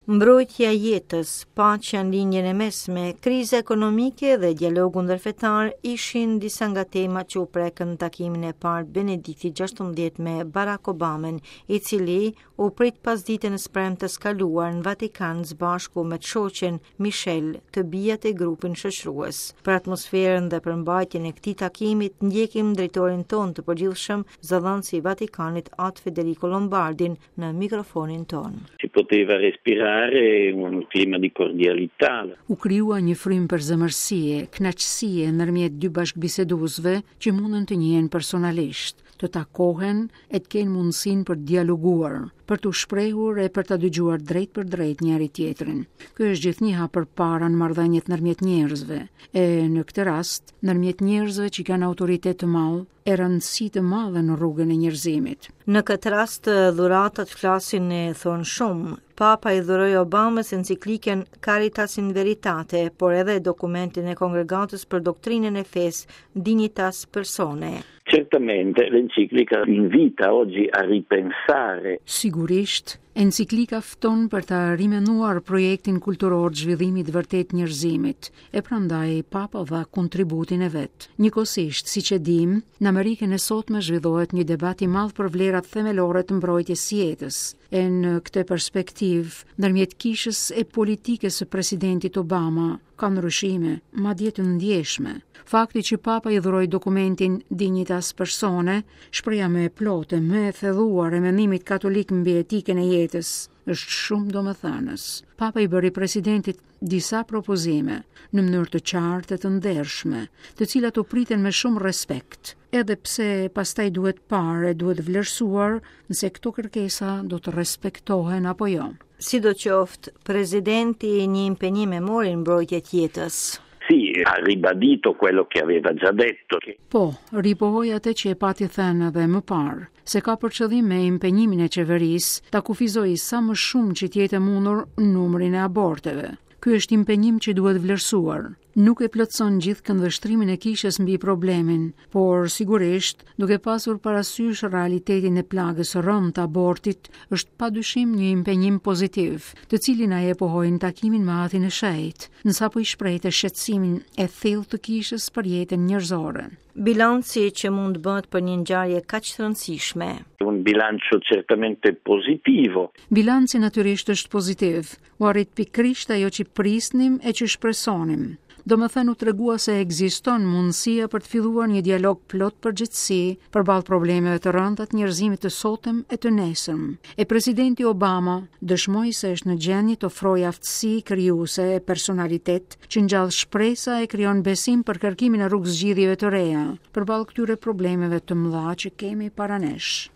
Mbrojtja e jetës, paqja në linjën e mesme, kriza ekonomike dhe dialogu ndërfetar ishin disa nga temat që u prekën në takimin e parë Benedikti 16 me Barack Obamen, I cili u prit pas ditën e premtes kaluar në Vatikan së bashku me shoqen Michelle, të bijat e grupin shoqërues. Për atmosferën dhe përmbajtjen e këtij takimit ndjekim drejtorin ton të përgjithshëm, zëdhënësi I Vatikanit Atë Federico Lombardin në mikrofonin ton. Si poteva respirare un clima di cordialità. U krijua një frym përzemërsie, kënaqësie ndërmjet dy bashkëbiseduesve që mundën të njihen personalisht, të takohen e të kenë mundësinë për të dialoguar, për të shprehur e për të dëgjuar drejt për drejt njëri tjetrin. Ky është gjithnjëha përpara në marrëdhëniet ndërmjet njerëzve, e në këtë rast ndërmjet njerëzve që kanë autoritet të madh, e rëndësi të madhe në rrugën e njerëzimit. Në këtë rast, dhuratat flasin e thonë shumë. Papa I dhuroi Obamës enciklikën Caritas in Veritate, por edhe dokumentin e Kongregatës për doktrinën e fesë Dignitas Personae. Certamente l'enciclica invita oggi a ripensare. Sigurisht, enciklika fton për ta rimenuar projektin kulturor të zhvillimit vërtet njerëzimit, e prandaj Papa dha kontributin e vet. Njëkohësisht, siç e dim, në Amerikën e sotme zhvillohet një debat I madh për vlerat themelore të mbrojtjes së jetës. E në këtë perspektivë, ndërmjet kishës e politikës së presidentit Obama, ka ndryshime, madje të ndjeshme. Fakti që Papa I dhuroi dokumentin Dignitas Personae, shpreha më e plotë, më e thelluar e mendimit katolik mbi etikën e jetës, është shumë domethënës. Papa I bëri presidentit disa propozime në mënyrë të qartë e të ndershme, të cilat u priten me shumë respekt, edhe pse pastaj duhet parë e duhet vlerësuar nëse këto kërkesa do të respektohen apo jo. Sidoqoftë, presidenti një impenjim e mori në mbrojtje të jetës. Sì, ha ribadito quello che aveva già detto. Po, ripohoi atë që e pati thënë edhe më parë, se ka për qëllim me impenjimin e qeverisë ta kufizojë sa më shumë që të jetë mundur numrin e aborteve. Ky është impenjim që duhet vlerësuar. Nuk e plotëson gjithë këndvështrimin e kishës mbi problemin, por sigurisht, duke pasur parasysh realitetin e plagës së rëndë të abortit, është padyshim një impenjim pozitiv, të cilin ai e pohoi në takimin me Atin e Shejtë, nësapo I shprehte shqetësimin e thellë të kishës për jetën njerëzore. Bilanci që mund bëhet për një ngjarje kaq të rëndësishme. Un bilancio certamente positivo. Bilanci natyrisht është pozitiv, u arrit pikërisht ajo që prisnim e që shpresonim. Do më thënë u tregua se ekziston mundësia për të filluar një dialog plot përgjithësi përballë problemeve të rënda të njerëzimit të sotëm e të nesërm. E presidenti Obama dëshmoi se është në gjendje të ofrojë aftësi krijuese e personalitet që ngjall shpresa e krijon besim për kërkimin e rrugë zgjidhjeve të reja përballë këtyre problemeve të mëdha që kemi para nesh.